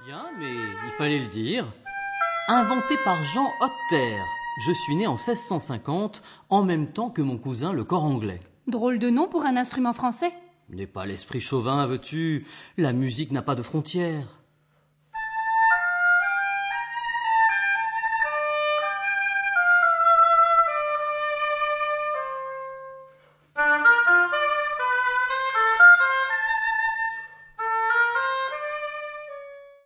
Bien, mais il fallait le dire. Inventé par Jean Hopter. Je suis né en 1650, en même temps que mon cousin le cor anglais. Drôle de nom pour un instrument français. N'aie pas l'esprit chauvin, veux-tu. La musique n'a pas de frontières.